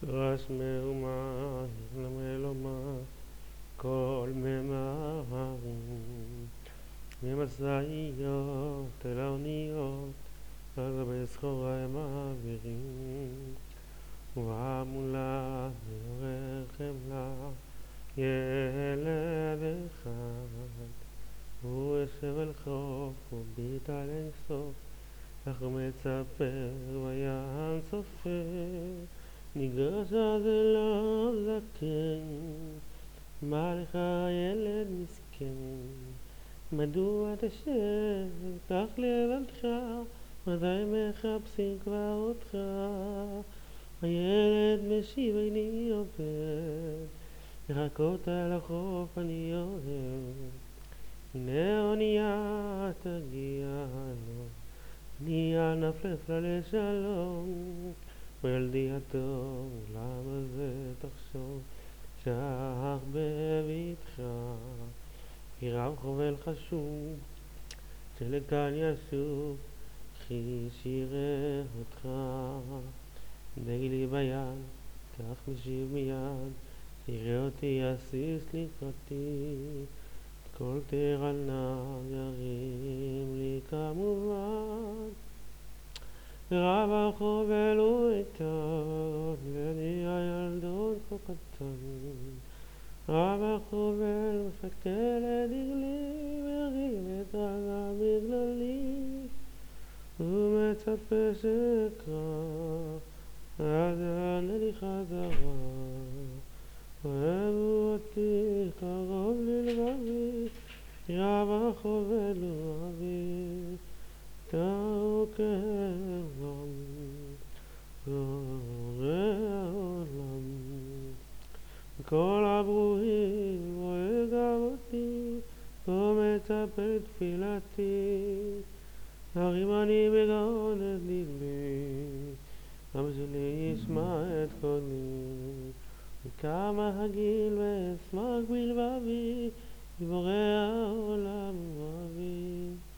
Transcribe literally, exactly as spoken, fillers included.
רש מהומה, למלומה, כל ממהרים, ממשאיות אל האוניות, על גבי סחורה הם מעבירים, והמולה מעורר חמלה, ילד אחד, הוא יושב על חוף, הוא ביט על אין סוף, אך הוא מצפר וים סופר, ניגש אז אליו זקן, מה לך ילד מסכן, מדוע תשב כך לבדך, מתי מחפשים כבר אותך, הילד משיב איני עובד, לחכות על החוף אני אוהב, הנה האונייה תגיע לו, אני אנפנף לה לשלום, וילדי הטוב למה זה תחשוב, שח בביתך, כי רב חובל חשוב, שלכאן ישוב, חיש יראה אותך, דגלי ביד, כך משיב מיד, תראה אותי אסיס לקראתי, כל תרנה ירים לי כמובן, רב החובל הוא איתן, ואני הילדון כה קטן, רב החובל מסתכל את דגלי, מרים את רגליו בגללי, הוא מצפה שאקרא, אז יענה לי חזרה, אוהבו אותי קרוב ללבבי, רב החובל הוא אבי, תאו כעולם, גורא העולם, כל הברואים רואה גם אותי, לא מצפה לתפילתי, הרים אני בגאון את דגלי, עם שלי ישמע את קולי, וכמה הגיל ואשמח בלבבי, בורא העולם.